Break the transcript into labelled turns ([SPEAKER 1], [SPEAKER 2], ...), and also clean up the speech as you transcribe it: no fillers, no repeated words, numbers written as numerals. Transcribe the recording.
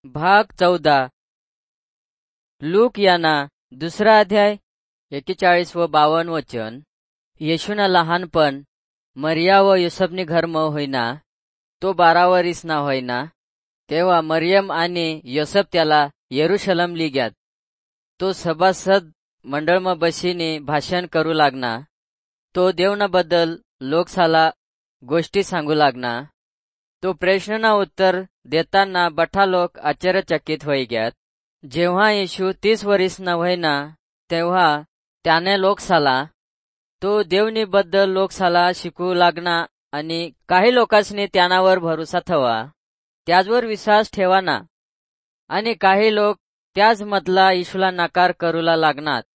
[SPEAKER 1] भाग 14 लूक याना 2 अध्याय 41 व 52 वचन. येशूना लहानपण मरिया व युसफनी घरमा होईना, तो 12 वरीसना होईना तेव्हा मरियम आणि योसेफ त्याला यरुशलमली ग्यात. तो सभासद मंडळमा बसीने भाषण करू लागना. तो देवनाबद्दल लोकसाला गोष्टी सांगू लागना. तो प्रश्नना उत्तर देताना बठा लोक आश्चर्यचकित होई ग्यात. जेव्हा येशू 30 वरीसना होईना तेव्हा त्याने लोकसाला तो देवनीबद्दल लोकसाला शिकू लागना आणि काही लोकांसनी त्यानावर भरोसा ठेवा, त्याचवर विश्वास ठेवाना. आणि काही लोक त्याच मधला येशूला नकार करूला लागनात.